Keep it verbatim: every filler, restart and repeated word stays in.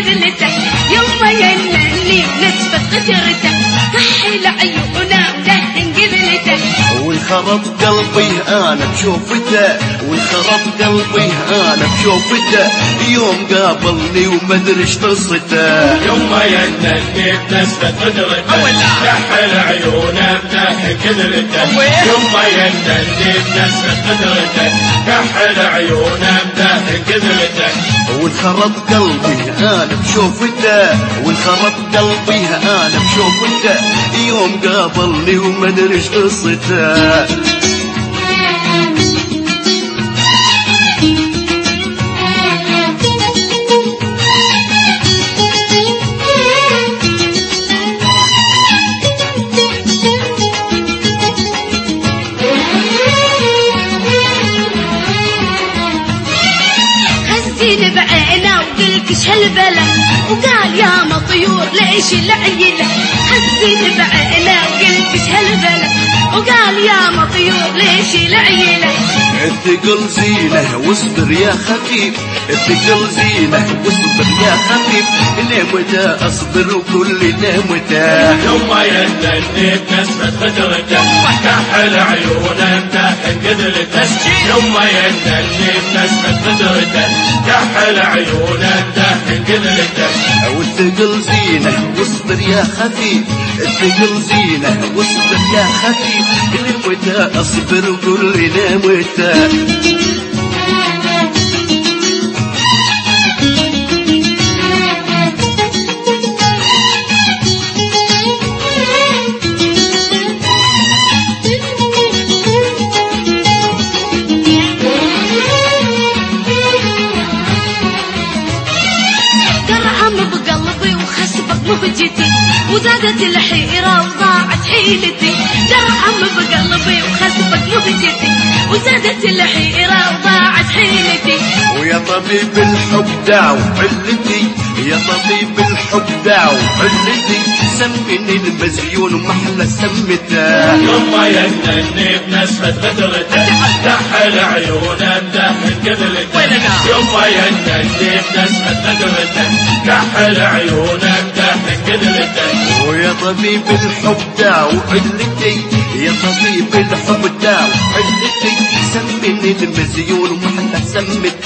قبلته يما ينني نسفة قدرته كحل عيونه ودهن قبلته وانخرط قلبي انا بشوفته وانخرط قلبي انا بشوفته يوم قابلني وما ادري ايش قصته يما ينني بنسفة قدرته كحل عيونه بدهن قبلته يما ينني بنسفة قدرته كحل عيونه بدهن قبلته وانخرط قلبي انا بشوفته وانخرط قلبي انا بشوفته يوم قابلني وما ادري ايش قصته خزين بعينه وقلت ايش هالبلا وقال يا مطيور ليش العيله خزين بعينه وقلت ايش هالبلا وقال يا مطيور ليش العيله الثقل زينه واصبر يا خفيف الثقل زينه واصبر يا خفيف لمتى اصبر وكل لمتى يما ينني بنسفة قدرته كحل عيونه بدهن قدرته يما ينني بنسفة قدرته كحل عيونه بدهن قدرته والثقل زينه واصبر يا خفيف الثقل زينه واصبر يا خفيف لمتى اصبر وكل لمتى مهجتي وزادت الحيرة وضاعت حيلتي درعم بقلبي وخسفك مهجتي وزادت الحيرة وضاعت حيلتي ويا طبيب الحب داو علتي يا طبيب الحب داو علتي سمني المزيون ومحلى سمته يما ينني بنسفة قدرته كحل عيونه بدهن قبلته يما ينني بنسفة قدرته كحل عيونه بدهن قبلته ويا طبيب الحب داو علتي يا طبيب الحب داو علتي سمني المزيون ومحلى سمته